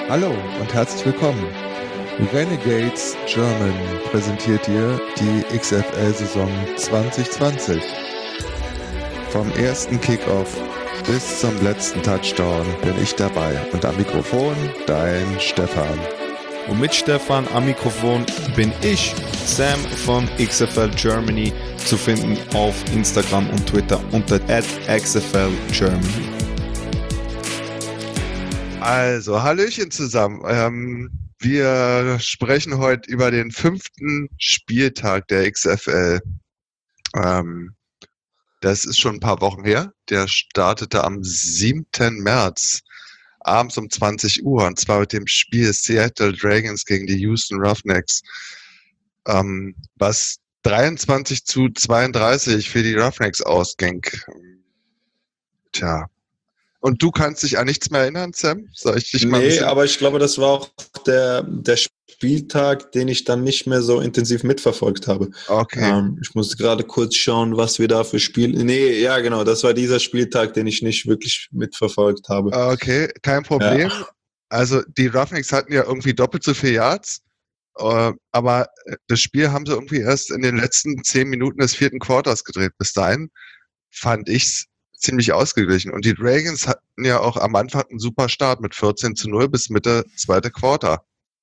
Hallo und herzlich willkommen. Renegades German präsentiert dir die XFL-Saison 2020. Vom ersten Kickoff bis zum letzten Touchdown bin ich dabei und am Mikrofon dein Stefan. Und mit Stefan am Mikrofon bin ich, Sam von XFL Germany, zu finden auf Instagram und Twitter unter @XFLGermany. Also, Hallöchen zusammen. Wir sprechen heute über den 5. Spieltag der XFL. Das ist schon ein paar Wochen her. Der startete am 7. März, abends um 20 Uhr, und zwar mit dem Spiel Seattle Dragons gegen die Houston Roughnecks, was 23-32 für die Roughnecks ausging. Tja. Und du kannst dich an nichts mehr erinnern, Sam? Soll ich dich mal aber ich glaube, das war auch der Spieltag, den ich dann nicht mehr so intensiv mitverfolgt habe. Okay. Ich musste gerade kurz schauen, was wir da für Spiele... Ja, genau, das war dieser Spieltag, den ich nicht wirklich mitverfolgt habe. Okay, kein Problem. Ja. Also die Roughnecks hatten ja irgendwie doppelt so viel Yards, aber das Spiel haben sie irgendwie erst in den letzten 10 Minuten des 4. Quarters gedreht. Bis dahin fand ich's ziemlich ausgeglichen. Und die Dragons hatten ja auch am Anfang einen super Start mit 14-0 bis Mitte 2. Quarter.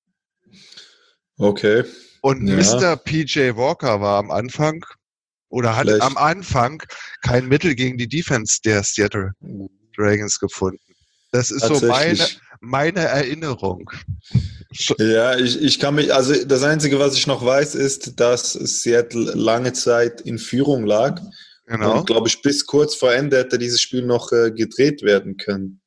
Okay. Und Ja. Mr. PJ Walker war am Anfang oder hat Schlecht. am Anfang kein Mittel gegen die Defense der Seattle Dragons gefunden. Das ist so meine Erinnerung. Ja, ich kann mich, also das Einzige, was ich noch weiß, ist, dass Seattle lange Zeit in Führung lag. Genau. Und glaube ich, bis kurz vor Ende hätte dieses Spiel noch gedreht werden können.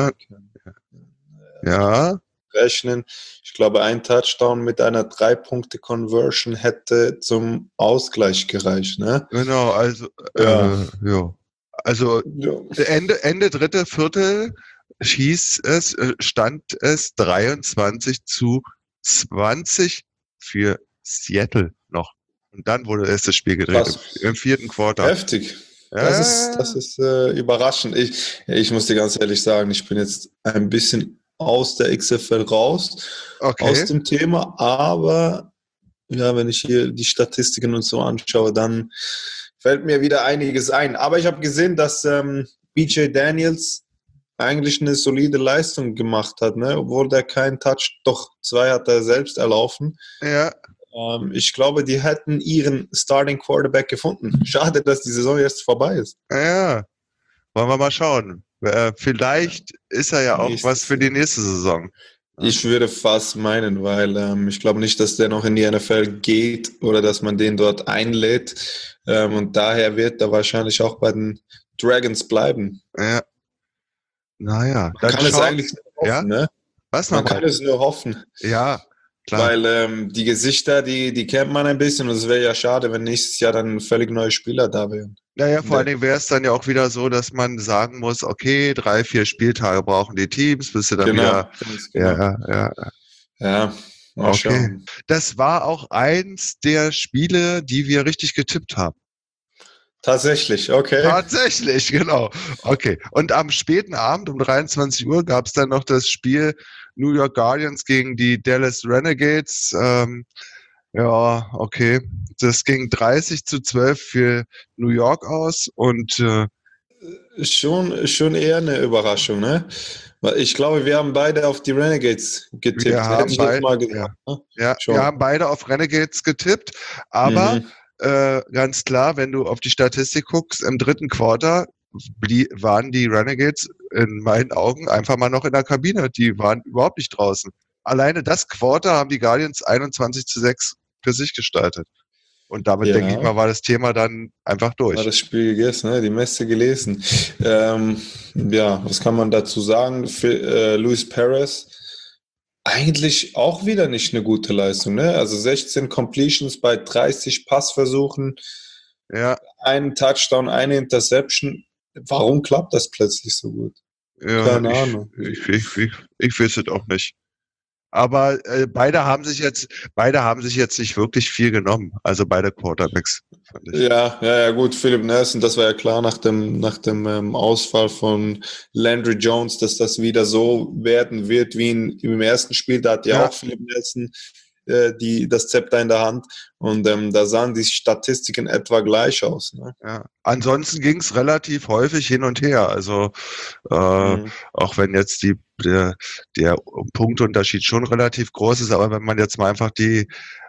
Ja. Rechnen. Ich glaube, ein Touchdown mit einer 3-Punkte-Conversion hätte zum Ausgleich gereicht, ne? Genau, also Ja. Also Ja. Ende dritte Viertel stand es 23-20 für Seattle noch. Und dann wurde erst das Spiel gedreht im 4. Quarter. Heftig. Das ist überraschend. Ich muss dir ganz ehrlich sagen, ich bin jetzt ein bisschen aus der XFL raus, aus dem Thema, aber ja, wenn ich hier die Statistiken und so anschaue, dann fällt mir wieder einiges ein. Aber ich habe gesehen, dass BJ Daniels eigentlich eine solide Leistung gemacht hat, ne? Obwohl der keinen Touch, doch 2 hat er selbst erlaufen. Ja. Ich glaube, die hätten ihren Starting Quarterback gefunden. Schade, dass die Saison jetzt vorbei ist. Ja, wollen wir mal schauen. Vielleicht ist er ja auch was für die nächste Saison. Ich würde fast meinen, weil ich glaube nicht, dass der noch in die NFL geht oder dass man den dort einlädt. Und daher wird er wahrscheinlich auch bei den Dragons bleiben. Ja. Naja. Man kann es eigentlich nur hoffen, ne? Was man kann es nur hoffen. Ja, klar. Weil die Gesichter, die kennt man ein bisschen und es wäre ja schade, wenn nächstes Jahr dann völlig neue Spieler da wären. Naja, vor allen Dingen wäre es dann ja auch wieder so, dass man sagen muss, okay, 3-4 Spieltage brauchen die Teams, bis sie dann wieder... Ja, mal schauen. Das war auch eins der Spiele, die wir richtig getippt haben. Tatsächlich, okay. Tatsächlich, genau. Okay. Und am späten Abend um 23 Uhr gab es dann noch das Spiel New York Guardians gegen die Dallas Renegades. Ja, okay. Das ging 30-12 für New York aus und schon eher eine Überraschung, ne? Ich glaube, wir haben beide auf die Renegades getippt. Wir haben beide auf Renegades getippt, aber ganz klar, wenn du auf die Statistik guckst, im 3. Quarter waren die Renegades in meinen Augen einfach mal noch in der Kabine. Die waren überhaupt nicht draußen. Alleine das Quarter haben die Guardians 21-6 für sich gestaltet. Und damit, denke ich mal, war das Thema dann einfach durch. War das Spiel gegessen, ne? Die Messe gelesen. Was kann man dazu sagen? Für Luis Perez eigentlich auch wieder nicht eine gute Leistung, ne? Also 16 Completions bei 30 Passversuchen, einen Touchdown, eine Interception. Warum klappt das plötzlich so gut? Ja, keine Ahnung. Ich weiß es auch nicht. Aber beide haben sich jetzt nicht wirklich viel genommen, also beide Quarterbacks. fand ich. Ja, gut, Philip Nelson, das war ja klar nach dem Ausfall von Landry Jones, dass das wieder so werden wird wie im ersten Spiel. Da hat ja auch Philip Nelson das Zepter in der Hand und da sahen die Statistiken etwa gleich aus. Ne? Ja. Ansonsten ging es relativ häufig hin und her. Also auch wenn jetzt der Punktunterschied schon relativ groß ist, aber wenn man jetzt mal einfach die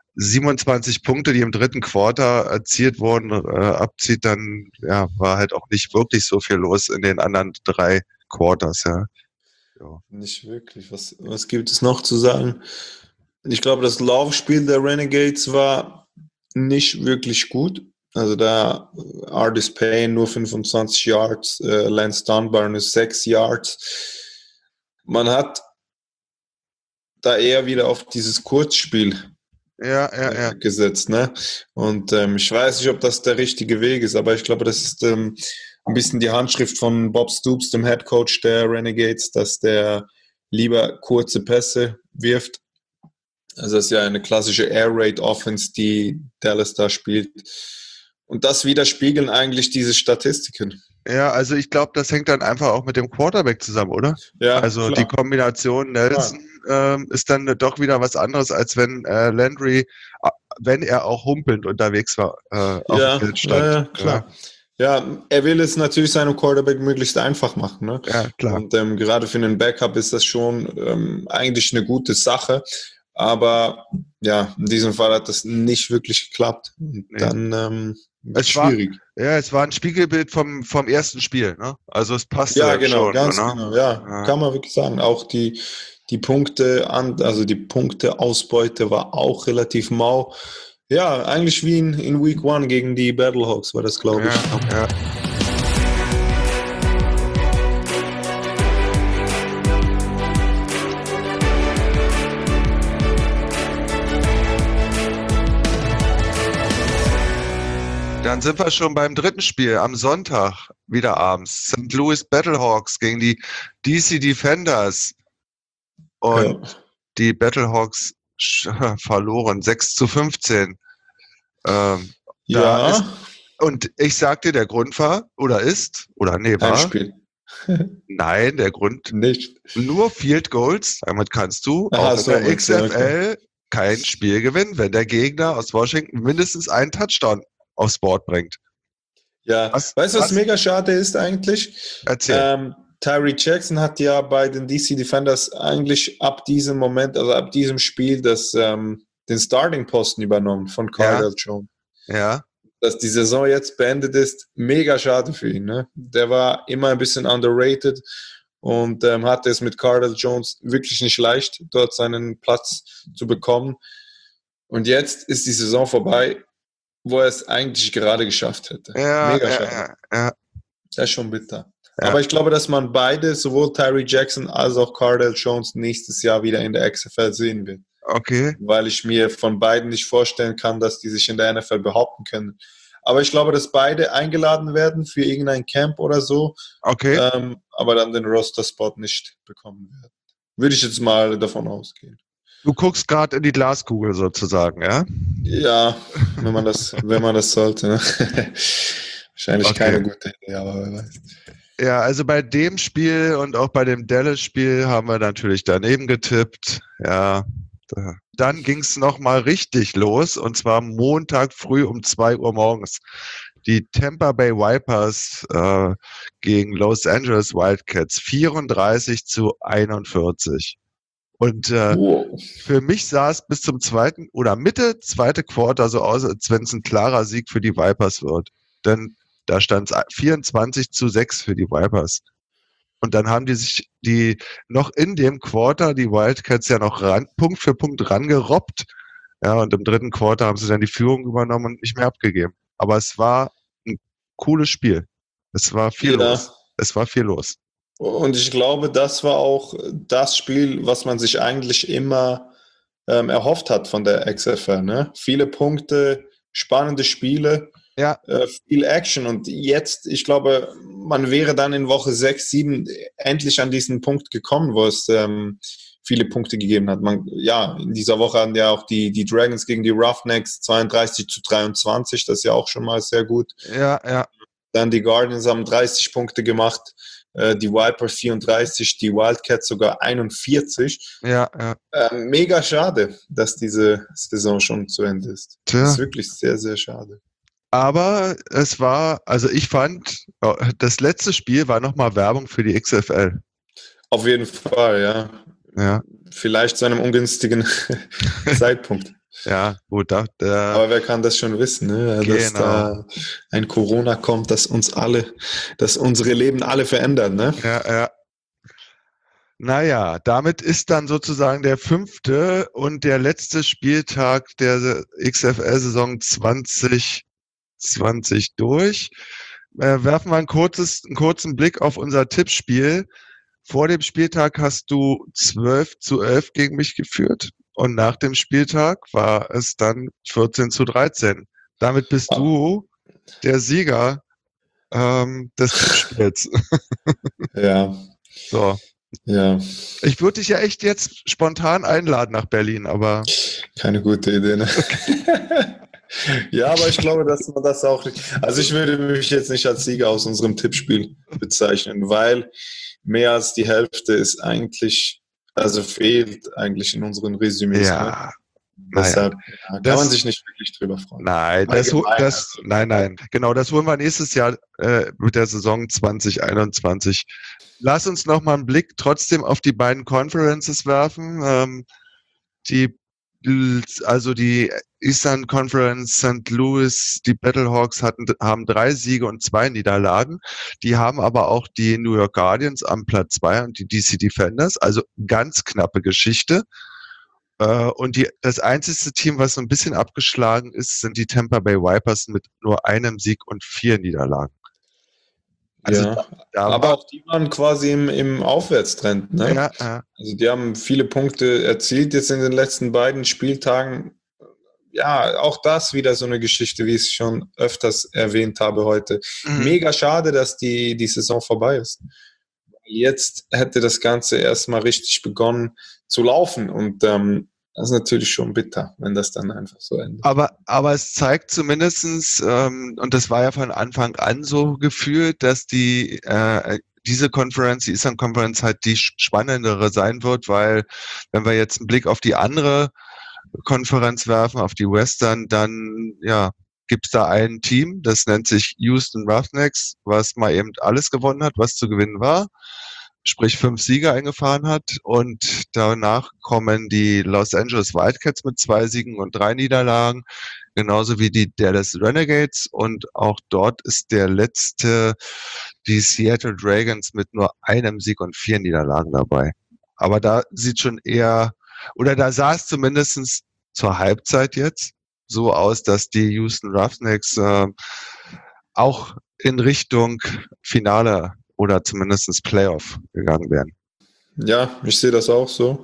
27 Punkte, die im dritten Quarter erzielt wurden, abzieht, dann war halt auch nicht wirklich so viel los in den anderen 3 Quarters. Ja. Nicht wirklich. Was gibt es noch zu sagen? Ich glaube, das Laufspiel der Renegades war nicht wirklich gut. Also da Artis Payne nur 25 Yards, Lance Dunbar nur 6 Yards. Man hat da eher wieder auf dieses Kurzspiel gesetzt. Ne? Und ich weiß nicht, ob das der richtige Weg ist, aber ich glaube, das ist ein bisschen die Handschrift von Bob Stoops, dem Head Coach der Renegades, dass der lieber kurze Pässe wirft. Also das ist ja eine klassische Air Raid Offense, die Dallas da spielt. Und das widerspiegeln eigentlich diese Statistiken. Ja, also ich glaube, das hängt dann einfach auch mit dem Quarterback zusammen, oder? Ja, also klar. Die Kombination Nelson ist dann doch wieder was anderes, als wenn Landry, wenn er auch humpelnd unterwegs war, auf dem Feld stand. Ja, klar. Ja, er will es natürlich seinem Quarterback möglichst einfach machen. Ne? Ja, klar. Und gerade für einen Backup ist das schon eigentlich eine gute Sache. Aber ja, in diesem Fall hat das nicht wirklich geklappt. Und dann schwierig. Es war ein Spiegelbild vom ersten Spiel. Ne? Also es passte ja, genau, schon. Ganz genau. Ja, kann man wirklich sagen. Auch die Punkte, also die Punkteausbeute war auch relativ mau. Ja, eigentlich wie in Week 1 gegen die Battlehawks war das, glaube ich. Ja. Dann sind wir schon beim dritten Spiel am Sonntag, wieder abends. St. Louis Battlehawks gegen die DC Defenders. Und die Battlehawks verloren 6-15. Und ich sag dir, der Grund war, Ein Spiel. Nein, der Grund nicht. Nur Field Goals. Damit kannst du auch in der XFL kein Spiel gewinnen, wenn der Gegner aus Washington mindestens einen Touchdown aufs Board bringt. Ja, weißt du, was mega schade ist eigentlich? Erzähl. Tyree Jackson hat ja bei den DC Defenders eigentlich ab diesem Moment, also ab diesem Spiel, den Starting-Posten übernommen von Cardale Jones. Ja. Dass die Saison jetzt beendet ist, mega schade für ihn. Ne? Der war immer ein bisschen underrated und hatte es mit Cardale Jones wirklich nicht leicht, dort seinen Platz zu bekommen. Und jetzt ist die Saison vorbei, wo er es eigentlich gerade geschafft hätte. Mega schade. Ja. Das ist schon bitter. Ja. Aber ich glaube, dass man beide, sowohl Tyree Jackson als auch Cardale Jones, nächstes Jahr wieder in der XFL sehen wird. Okay. Weil ich mir von beiden nicht vorstellen kann, dass die sich in der NFL behaupten können. Aber ich glaube, dass beide eingeladen werden für irgendein Camp oder so. Okay. Aber dann den Roster-Spot nicht bekommen werden. Würde ich jetzt mal davon ausgehen. Du guckst gerade in die Glaskugel sozusagen, ja? Ja, wenn man das sollte. Ne? Wahrscheinlich keine gute Idee, aber wer weiß. Ja, also bei dem Spiel und auch bei dem Dallas-Spiel haben wir natürlich daneben getippt. Ja, dann ging es nochmal richtig los und zwar Montag früh um 2 Uhr morgens. Die Tampa Bay Vipers gegen Los Angeles Wildcats 34-41. Und für mich sah es bis zum Mitte zweite Quarter so aus, als wenn es ein klarer Sieg für die Vipers wird. Denn da stand es 24-6 für die Vipers. Und dann haben die noch in dem Quarter, die Wildcats ja noch Punkt für Punkt rangerobbt. Ja, und im dritten Quarter haben sie dann die Führung übernommen und nicht mehr abgegeben. Aber es war ein cooles Spiel. Es war viel los. Es war viel los. Und ich glaube, das war auch das Spiel, was man sich eigentlich immer erhofft hat von der XFL. Ne? Viele Punkte, spannende Spiele, viel Action. Und jetzt, ich glaube, man wäre dann in Woche 6, 7 endlich an diesen Punkt gekommen, wo es viele Punkte gegeben hat. In dieser Woche hatten ja auch die Dragons gegen die Roughnecks 32-23, das ist ja auch schon mal sehr gut. Ja. Dann die Guardians haben 30 Punkte gemacht, die Vipers 34, die Wildcats sogar 41. Ja. Mega schade, dass diese Saison schon zu Ende ist. Tja. Das ist wirklich sehr, sehr schade. Aber ich fand, das letzte Spiel war nochmal Werbung für die XFL. Auf jeden Fall, ja. Ja. Vielleicht zu einem ungünstigen Zeitpunkt. Ja, gut. Aber wer kann das schon wissen, ne? Dass da ein Corona kommt, das unsere Leben alle verändert, ne? Ja. Naja, damit ist dann sozusagen der 5. und der letzte Spieltag der XFL-Saison 2020 durch. Werfen wir einen kurzen Blick auf unser Tippspiel. Vor dem Spieltag hast du 12-11 gegen mich geführt und nach dem Spieltag war es dann 14-13. Damit bist du der Sieger des Tippspiels. Ja. So. Ja. Ich würde dich ja echt jetzt spontan einladen nach Berlin, aber... Keine gute Idee, ne? Ja, aber ich glaube, dass man das auch nicht... Also ich würde mich jetzt nicht als Sieger aus unserem Tippspiel bezeichnen, weil mehr als die Hälfte ist eigentlich, also fehlt eigentlich in unseren Resümees. Ja. Ne? Deshalb kann man sich nicht wirklich drüber freuen. Nein, nein. Genau, das holen wir nächstes Jahr mit der Saison 2021. Lass uns noch mal einen Blick trotzdem auf die beiden Conferences werfen. Die Eastern Conference St. Louis, die Battlehawks haben 3 Siege und 2 Niederlagen. Die haben aber auch die New York Guardians am Platz 2 und die DC Defenders. Also ganz knappe Geschichte. Und das einzige Team, was so ein bisschen abgeschlagen ist, sind die Tampa Bay Vipers mit nur einem Sieg und 4 Niederlagen. Also ja, aber auch die waren quasi im Aufwärtstrend. Ne? Ja. Also die haben viele Punkte erzielt jetzt in den letzten beiden Spieltagen. Ja, auch das wieder so eine Geschichte, wie ich es schon öfters erwähnt habe heute. Mega schade, dass die Saison vorbei ist. Jetzt hätte das Ganze erstmal richtig begonnen zu laufen und das ist natürlich schon bitter, wenn das dann einfach so endet. Aber es zeigt zumindestens, und das war ja von Anfang an so gefühlt, dass diese Conference, die Eastern Conference, halt die spannendere sein wird, weil wenn wir jetzt einen Blick auf die andere Konferenz werfen, auf die Western, dann gibt's da ein Team, das nennt sich Houston Roughnecks, was mal eben alles gewonnen hat, was zu gewinnen war. Sprich 5 Siege eingefahren hat und danach kommen die Los Angeles Wildcats mit 2 Siegen und 3 Niederlagen, genauso wie die Dallas Renegades und auch dort ist der letzte die Seattle Dragons mit nur einem Sieg und 4 Niederlagen dabei. Aber da sieht schon eher, oder da sah es zumindest zur Halbzeit jetzt so aus, dass die Houston Roughnecks auch in Richtung Finale oder zumindest Playoff gegangen wären. Ja, ich sehe das auch so.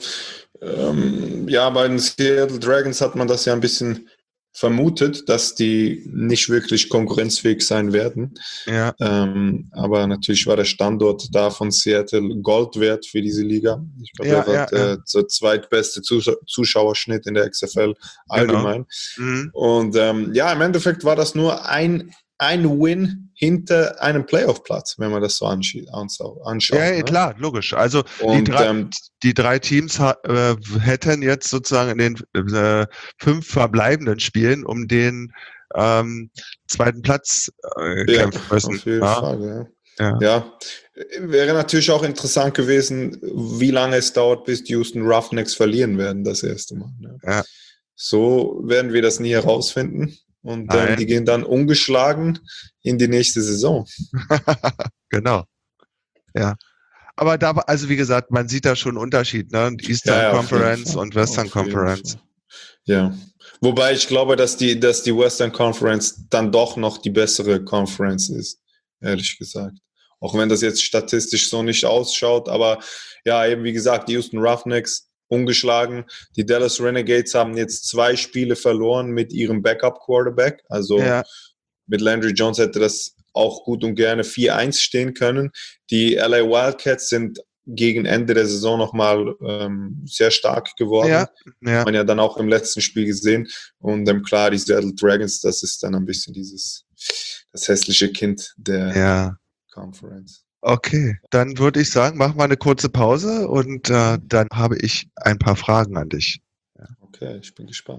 Bei den Seattle Dragons hat man das ja ein bisschen vermutet, dass die nicht wirklich konkurrenzfähig sein werden. Ja. Aber natürlich war der Standort da von Seattle Gold wert für diese Liga. Ich glaube, er war der zweitbeste Zuschauerschnitt in der XFL allgemein. Genau. Und im Endeffekt war das nur ein Win hinter einem Playoff-Platz, wenn man das so anschaut. Ja, ne? Klar, logisch. Also die drei Teams hätten jetzt sozusagen in den 5 verbleibenden Spielen um den zweiten Platz kämpfen müssen. Auf jeden Fall, ja. Wäre natürlich auch interessant gewesen, wie lange es dauert, bis die Houston Roughnecks verlieren werden, das erste Mal. Ne? Ja. So werden wir das nie herausfinden. Und die gehen dann ungeschlagen in die nächste Saison. Genau. Ja. Aber also wie gesagt, man sieht da schon einen Unterschied, ne? Eastern Conference und Western Conference. Ja. Wobei ich glaube, dass die Western Conference dann doch noch die bessere Conference ist, ehrlich gesagt. Auch wenn das jetzt statistisch so nicht ausschaut, aber eben wie gesagt, die Houston Roughnecks ungeschlagen. Die Dallas Renegades haben jetzt 2 Spiele verloren mit ihrem Backup-Quarterback. Also mit Landry Jones hätte das auch gut und gerne 4-1 stehen können. Die LA Wildcats sind gegen Ende der Saison nochmal sehr stark geworden. Ja. Hat man ja dann auch im letzten Spiel gesehen. Und klar, die Seattle Dragons, das ist dann ein bisschen das hässliche Kind der Conference. Okay, dann würde ich sagen, machen wir eine kurze Pause und dann habe ich ein paar Fragen an dich. Ja. Okay, ich bin gespannt.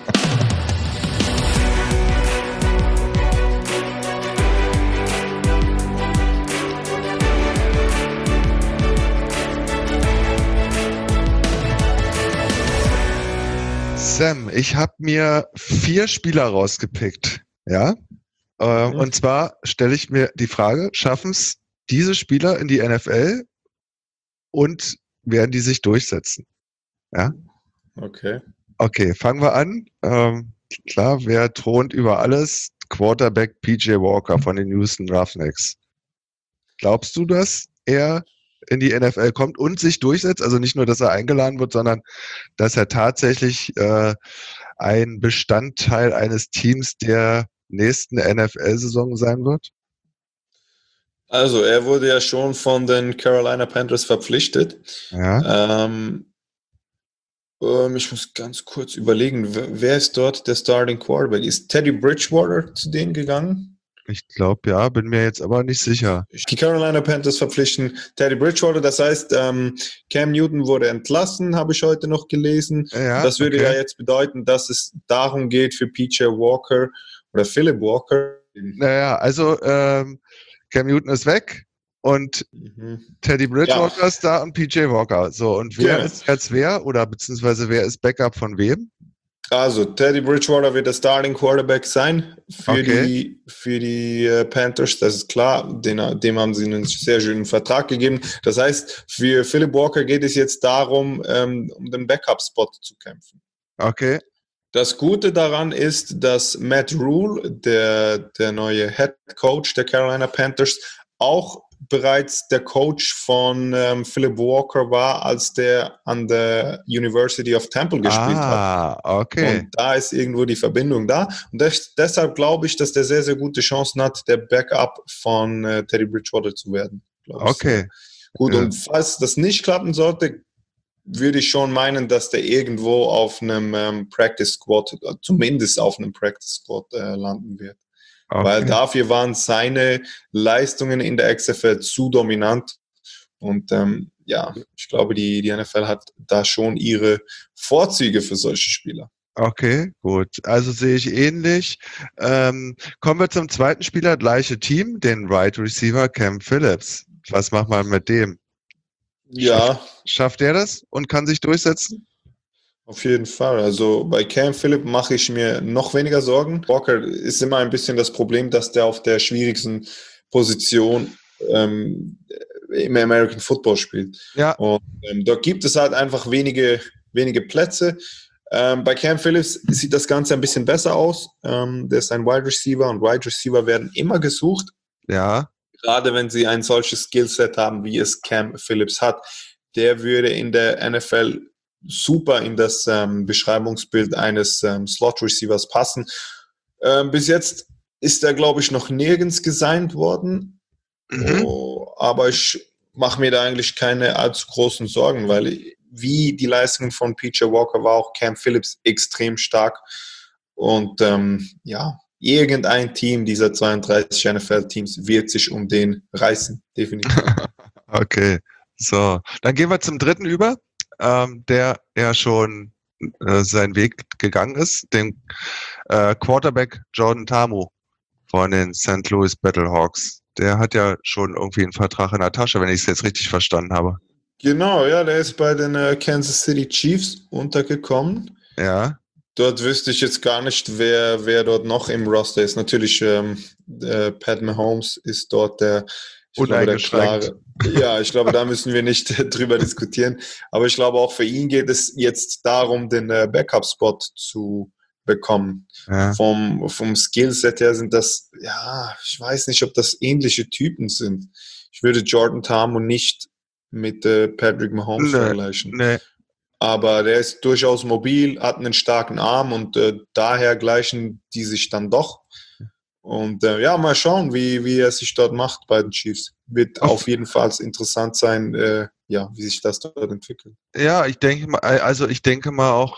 Sam, ich habe mir 4 Spieler rausgepickt, ja? Und zwar stelle ich mir die Frage, schaffen es diese Spieler in die NFL und werden die sich durchsetzen? Ja? Okay. Okay, fangen wir an. Klar, wer thront über alles? Quarterback PJ Walker von den Houston Roughnecks. Glaubst du, dass er in die NFL kommt und sich durchsetzt? Also nicht nur, dass er eingeladen wird, sondern dass er tatsächlich ein Bestandteil eines Teams der nächsten NFL-Saison sein wird? Also, er wurde ja schon von den Carolina Panthers verpflichtet. Ja. Ich muss ganz kurz überlegen, wer ist dort der Starting Quarterback? Ist Teddy Bridgewater zu denen gegangen? Ich glaube, ja, bin mir jetzt aber nicht sicher. Die Carolina Panthers verpflichten Teddy Bridgewater, das heißt, Cam Newton wurde entlassen, habe ich heute noch gelesen. Ja, das würde ja jetzt bedeuten, dass es darum geht für PJ Walker oder Philip Walker. Naja, also Cam Newton ist weg und Teddy Bridgewater ist da und PJ Walker. So, und wer ist jetzt wer oder beziehungsweise wer ist Backup von wem? Also, Teddy Bridgewater wird der Starting Quarterback sein für die Panthers, das ist klar. Dem haben sie einen sehr schönen Vertrag gegeben. Das heißt, für Philip Walker geht es jetzt darum, um den Backup-Spot zu kämpfen. Okay. Das Gute daran ist, dass Matt Rule, der neue Head Coach der Carolina Panthers, auch bereits der Coach von Philip Walker war, als der an der University of Temple gespielt hat. Okay. Und da ist irgendwo die Verbindung da. Und deshalb glaube ich, dass der sehr, sehr gute Chancen hat, der Backup von Teddy Bridgewater zu werden. Okay. Gut, und falls das nicht klappen sollte, würde ich schon meinen, dass der irgendwo auf einem Practice Squad, zumindest auf einem Practice Squad landen wird. Okay. Weil dafür waren seine Leistungen in der XFL zu dominant. Und ich glaube, die NFL hat da schon ihre Vorzüge für solche Spieler. Okay, gut. Also sehe ich ähnlich. Kommen wir zum zweiten Spieler, gleiche Team, den Wide Receiver Cam Phillips. Was macht man mit dem? Ja. Schafft er das und kann sich durchsetzen? Auf jeden Fall. Also bei Cam Phillips mache ich mir noch weniger Sorgen. Walker ist immer ein bisschen das Problem, dass der auf der schwierigsten Position im American Football spielt. Ja. Und da gibt es halt einfach wenige Plätze. Bei Cam Phillips sieht das Ganze ein bisschen besser aus. Der ist ein Wide Receiver und Wide Receiver werden immer gesucht. Ja. Gerade wenn sie ein solches Skillset haben, wie es Cam Phillips hat. Der würde in der NFL super in das Beschreibungsbild eines Slot-Receivers passen. Bis jetzt ist er, glaube ich, noch nirgends gesigned worden. Aber ich mache mir da eigentlich keine allzu großen Sorgen, weil wie die Leistungen von PJ Walker war auch Cam Phillips extrem stark. Und irgendein Team dieser 32 NFL-Teams wird sich um den reißen, definitiv. Okay, so. Dann gehen wir zum dritten über, der ja schon seinen Weg gegangen ist, den Quarterback Jordan Ta'amu von den St. Louis Battlehawks. Der hat ja schon irgendwie einen Vertrag in der Tasche, wenn ich es jetzt richtig verstanden habe. Genau, ja, der ist bei den Kansas City Chiefs untergekommen. Ja. Dort wüsste ich jetzt gar nicht, wer dort noch im Roster ist. Natürlich, Pat Mahomes ist dort der klare. Ja, ich glaube, da müssen wir nicht drüber diskutieren. Aber ich glaube, auch für ihn geht es jetzt darum, den Backup-Spot zu bekommen. Ja. Vom Skillset her sind das, ich weiß nicht, ob das ähnliche Typen sind. Ich würde Jordan Ta'amu nicht mit Patrick Mahomes vergleichen. Nee. Aber der ist durchaus mobil, hat einen starken Arm und daher gleichen die sich dann doch. Und mal schauen, wie er sich dort macht bei den Chiefs. Wird auf jeden Fall interessant sein, wie sich das dort entwickelt. Ja, ich denke mal auch,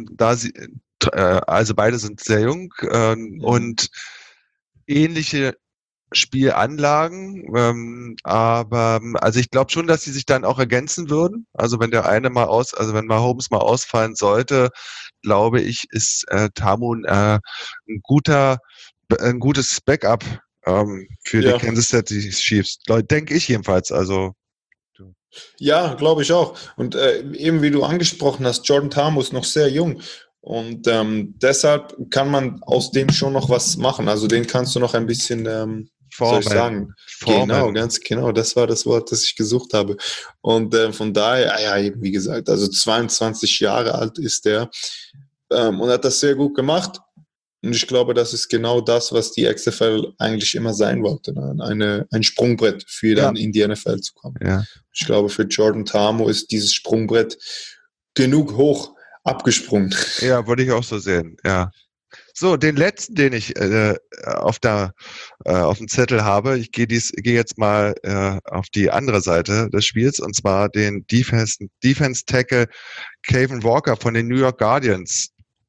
also beide sind sehr jung und ähnliche Spielanlagen, aber also ich glaube schon, dass sie sich dann auch ergänzen würden. Also wenn wenn Mahomes mal ausfallen sollte, glaube ich, ist Tamun ein gutes Backup für die Ja. Kansas City Chiefs. Denke ich jedenfalls. Also Ja, glaube ich auch. Und eben wie du angesprochen hast, Jordan Ta'amu ist noch sehr jung. Und deshalb kann man aus dem schon noch was machen. Also den kannst du noch ein bisschen, wie soll ich sagen? Genau, ganz genau. Das war das Wort, das ich gesucht habe. Und von daher, ja, eben wie gesagt, also 22 Jahre alt ist der und hat das sehr gut gemacht. Und ich glaube, das ist genau das, was die XFL eigentlich immer sein wollte. Ne? Ein Sprungbrett für dann in die NFL zu kommen. Ja. Ich glaube, für Jordan Ta'amu ist dieses Sprungbrett genug hoch abgesprungen. Ja, würde ich auch so sehen, ja. So, den letzten, den ich auf dem Zettel habe, ich gehe jetzt mal auf die andere Seite des Spiels, und zwar den Defense Tackle Kevin Walker von den New York Guardians.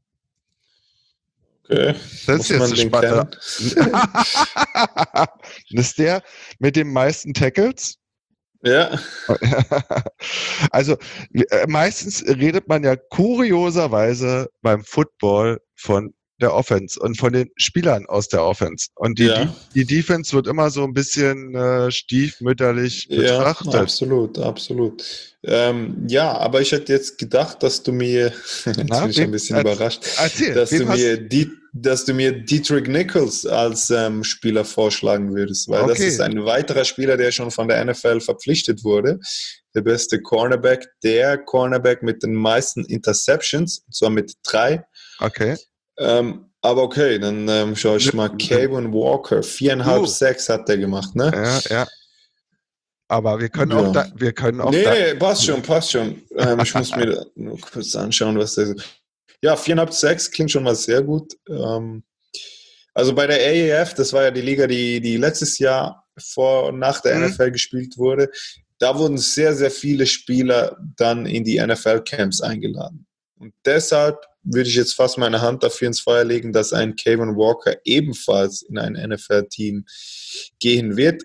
Okay. Das ist jetzt spannend. Das ist der mit den meisten Tackles. Ja. Also meistens redet man ja kurioserweise beim Football von der Offense und von den Spielern aus der Offense. Und die Defense wird immer so ein bisschen stiefmütterlich betrachtet. Ja, absolut. Ja, aber ich hätte jetzt gedacht, dass du mir, jetzt bin ich ein bisschen überrascht, dass du mir Dietrich Nichols als Spieler vorschlagen würdest, weil das ist ein weiterer Spieler, der schon von der NFL verpflichtet wurde. Der beste Cornerback, der Cornerback mit den meisten Interceptions, und zwar mit 3. Okay. Aber okay, dann schaue ich mal. Kevin Walker, 4,5 Sacks hat der gemacht, ne? Ja. Aber wir können auch Nee, passt schon. Ich muss mir nur kurz anschauen, was der. Ja, 4,5 Sacks klingt schon mal sehr gut. Also bei der AAF, das war ja die Liga, die letztes Jahr nach der NFL gespielt wurde, da wurden sehr, sehr viele Spieler dann in die NFL-Camps eingeladen. Und deshalb würde ich jetzt fast meine Hand dafür ins Feuer legen, dass ein Kevin Walker ebenfalls in ein NFL-Team gehen wird.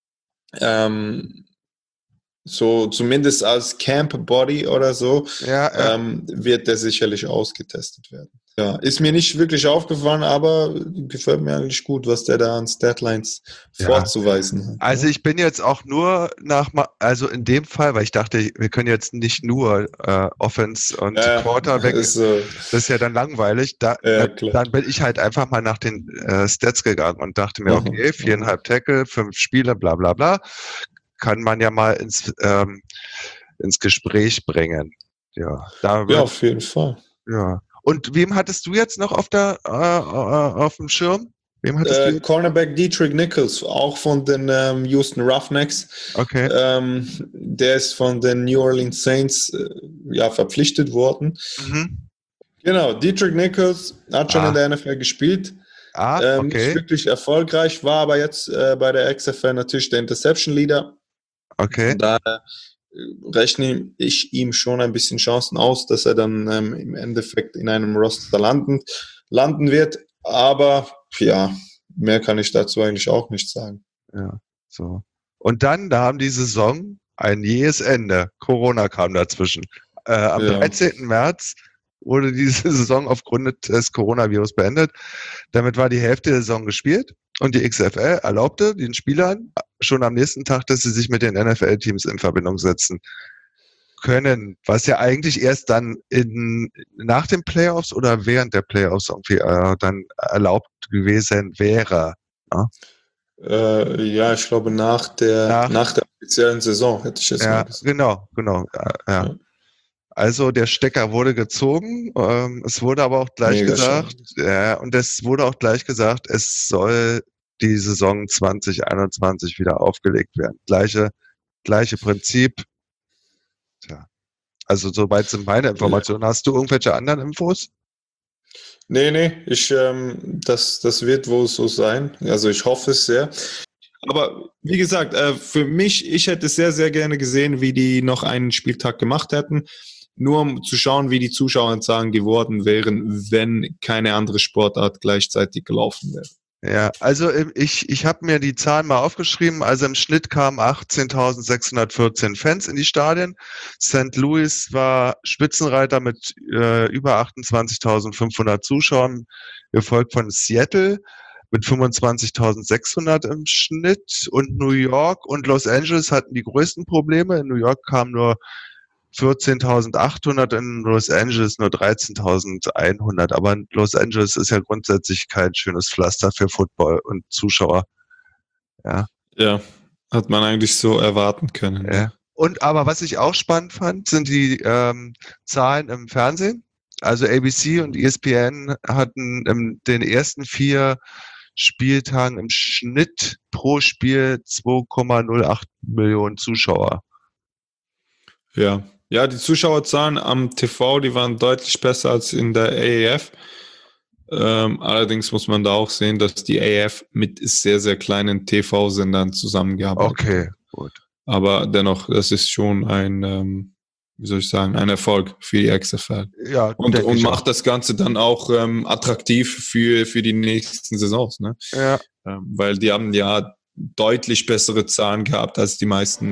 So zumindest als Camp Body oder so, wird der sicherlich ausgetestet werden. Ja, ist mir nicht wirklich aufgefallen, aber gefällt mir eigentlich gut, was der da an Statlines vorzuweisen hat. Also ich bin jetzt auch nur also in dem Fall, weil ich dachte, wir können jetzt nicht nur Offense und Quarterback, das ist ja dann langweilig. Dann bin ich halt einfach mal nach den Stats gegangen und dachte mir, okay, 4,5 Tackle, 5 Spiele, bla bla bla, kann man ja mal ins Gespräch bringen. Ja, auf jeden Fall. Ja. Und wem hattest du jetzt noch auf dem Schirm? Wem hattest du? Cornerback Dietrich Nichols, auch von den Houston Roughnecks. Okay. Der ist von den New Orleans Saints verpflichtet worden. Genau, Dietrich Nichols hat schon in der NFL gespielt. Nicht wirklich erfolgreich, war aber jetzt bei der XFL natürlich der Interception Leader. Okay. Von daher rechne ich ihm schon ein bisschen Chancen aus, dass er dann im Endeffekt in einem Roster landen wird. Aber ja, mehr kann ich dazu eigentlich auch nicht sagen. Ja, so. Und dann, da haben die Saison ein jähes Ende. Corona kam dazwischen. Am 13. März wurde diese Saison aufgrund des Coronavirus beendet. Damit war die Hälfte der Saison gespielt und die XFL erlaubte den Spielern schon am nächsten Tag, dass sie sich mit den NFL-Teams in Verbindung setzen können, was ja eigentlich erst dann nach den Playoffs oder während der Playoffs irgendwie dann erlaubt gewesen wäre. Ja, ich glaube nach der offiziellen Saison hätte ich jetzt mal gesagt. Genau. Ja. Also der Stecker wurde gezogen, es wurde aber auch gleich gesagt, es soll die Saison 2021 wieder aufgelegt werden. Gleiche Prinzip. Tja. Also soweit sind meine Informationen. Hast du irgendwelche anderen Infos? Nee, das wird wohl so sein. Also ich hoffe es sehr. Aber wie gesagt, für mich, ich hätte sehr, sehr gerne gesehen, wie die noch einen Spieltag gemacht hätten, nur um zu schauen, wie die Zuschauerzahlen geworden wären, wenn keine andere Sportart gleichzeitig gelaufen wäre. Ja, also ich habe mir die Zahlen mal aufgeschrieben. Also im Schnitt kamen 18.614 Fans in die Stadien. St. Louis war Spitzenreiter mit über 28.500 Zuschauern, gefolgt von Seattle mit 25.600 im Schnitt, und New York und Los Angeles hatten die größten Probleme. In New York kamen nur 14.800, in Los Angeles nur 13.100. Aber Los Angeles ist ja grundsätzlich kein schönes Pflaster für Football und Zuschauer. Ja, hat man eigentlich so erwarten können. Ja. Ne? Und aber was ich auch spannend fand, sind die Zahlen im Fernsehen. Also ABC und ESPN hatten in den ersten 4 Spieltagen im Schnitt pro Spiel 2,08 Millionen Zuschauer. Ja, die Zuschauerzahlen am TV, die waren deutlich besser als in der AAF. Allerdings muss man da auch sehen, dass die AAF mit sehr, sehr kleinen TV-Sendern zusammengearbeitet hat. Okay, gut. Aber dennoch, das ist schon ein, ein Erfolg für die XFL. Ja, und macht das Ganze dann auch attraktiv für die nächsten Saisons. Ne? Ja. Weil die haben ja deutlich bessere Zahlen gehabt als die meisten.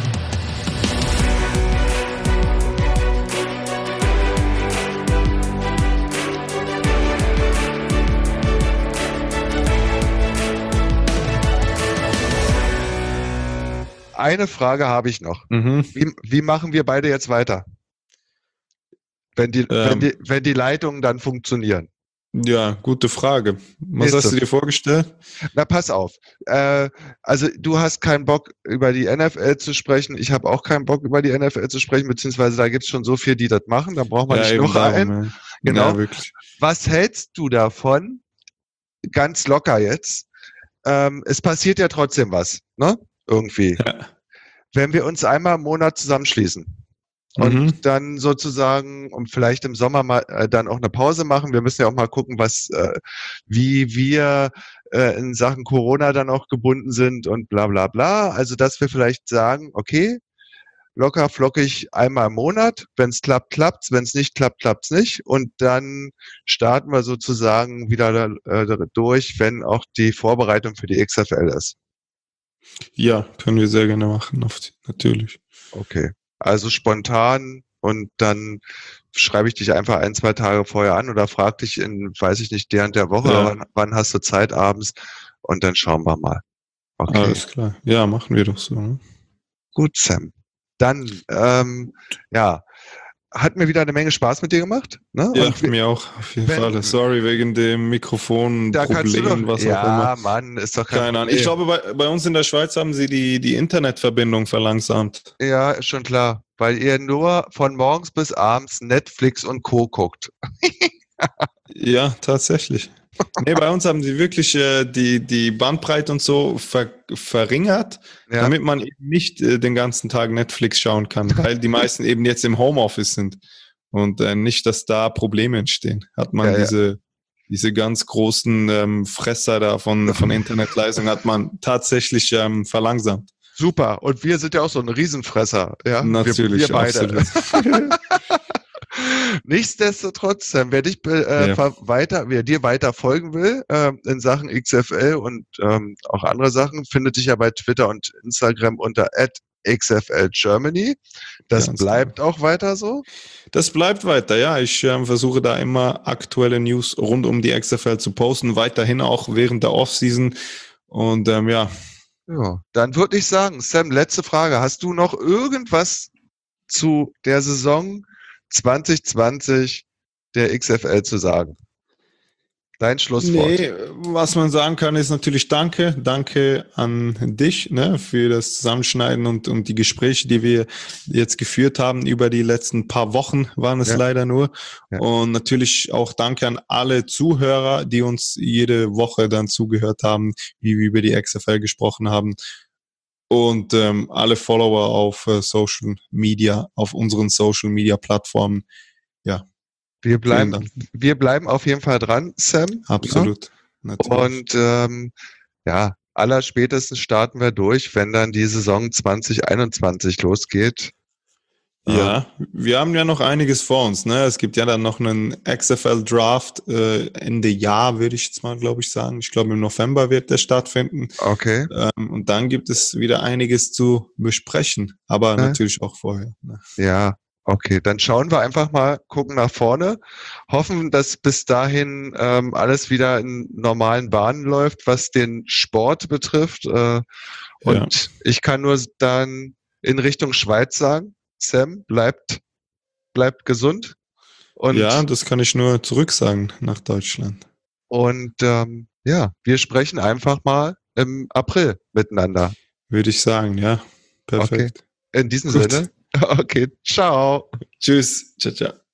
Eine Frage habe ich noch. Wie machen wir beide jetzt weiter? Wenn die Leitungen dann funktionieren. Ja, gute Frage. Was hast du dir vorgestellt? Na, pass auf. Also du hast keinen Bock, über die NFL zu sprechen. Ich habe auch keinen Bock, über die NFL zu sprechen, beziehungsweise da gibt es schon so viele, die das machen. Da braucht man nicht noch einen. Genau. Ja, wirklich. Was hältst du davon? Ganz locker jetzt. Es passiert ja trotzdem was, ne? Irgendwie. Ja. Wenn wir uns einmal im Monat zusammenschließen und dann sozusagen, und vielleicht im Sommer mal dann auch eine Pause machen. Wir müssen ja auch mal gucken, wie wir in Sachen Corona dann auch gebunden sind und bla bla bla. Also dass wir vielleicht sagen, okay, locker flockig einmal im Monat. Wenn es klappt, klappt's. Wenn es nicht klappt, klappt's nicht. Und dann starten wir sozusagen wieder durch, wenn auch die Vorbereitung für die XFL ist. Ja, können wir sehr gerne machen, natürlich. Okay, also spontan, und dann schreibe ich dich einfach 1-2 Tage vorher an oder frage dich weiß ich nicht, während der Woche, wann hast du Zeit abends, und dann schauen wir mal. Okay. Alles klar, ja, machen wir doch so. Ne? Gut, Sam. Dann, hat mir wieder eine Menge Spaß mit dir gemacht. Ne? Ja, mir auch, auf jeden Fall. Sorry wegen dem Mikrofonproblem, was auch immer. Ja, Mann, ist doch keine Ahnung. Ich glaube, bei uns in der Schweiz haben sie die Internetverbindung verlangsamt. Ja, ist schon klar. Weil ihr nur von morgens bis abends Netflix und Co. guckt. Ja, tatsächlich. Nee, bei uns haben sie wirklich die Bandbreite und so verringert, damit man eben nicht den ganzen Tag Netflix schauen kann, weil die meisten eben jetzt im Homeoffice sind und nicht, dass da Probleme entstehen. Hat man diese ganz großen Fresser da von Internetleistung hat man tatsächlich verlangsamt. Super. Und wir sind ja auch so ein Riesenfresser. Ja? Natürlich, wir beide. Nichtsdestotrotz, wer dir weiter folgen will in Sachen XFL und auch andere Sachen, findet dich ja bei Twitter und Instagram unter @XFLGermany. Das bleibt auch weiter so? Das bleibt weiter, ja. Ich versuche da immer aktuelle News rund um die XFL zu posten, weiterhin auch während der Offseason. Und Ja, dann würde ich sagen, Sam, letzte Frage. Hast du noch irgendwas zu der Saison 2020 der XFL zu sagen? Dein Schlusswort. Nee, was man sagen kann, ist natürlich Danke. Danke an dich, ne, für das Zusammenschneiden und die Gespräche, die wir jetzt geführt haben über die letzten paar Wochen, waren es leider nur. Ja. Und natürlich auch Danke an alle Zuhörer, die uns jede Woche dann zugehört haben, wie wir über die XFL gesprochen haben. Und alle Follower auf Social Media, auf unseren Social Media Plattformen. Ja. Wir bleiben auf jeden Fall dran, Sam. Absolut. Ja? Und allerspätestens starten wir durch, wenn dann die Saison 2021 losgeht. Ja, wir haben ja noch einiges vor uns. Ne? Es gibt ja dann noch einen XFL-Draft Ende Jahr, würde ich jetzt mal, glaube ich, sagen. Ich glaube, im November wird der stattfinden. Okay. Und dann gibt es wieder einiges zu besprechen, aber natürlich auch vorher. Ne? Ja, okay. Dann schauen wir einfach mal, gucken nach vorne, hoffen, dass bis dahin alles wieder in normalen Bahnen läuft, was den Sport betrifft. Und ich kann nur dann in Richtung Schweiz sagen, Sam, bleibt gesund. Und ja, das kann ich nur zurücksagen nach Deutschland. Und wir sprechen einfach mal im April miteinander. Würde ich sagen, ja. Perfekt. Okay. In diesem Sinne. Okay, ciao. Tschüss. Ciao, ciao.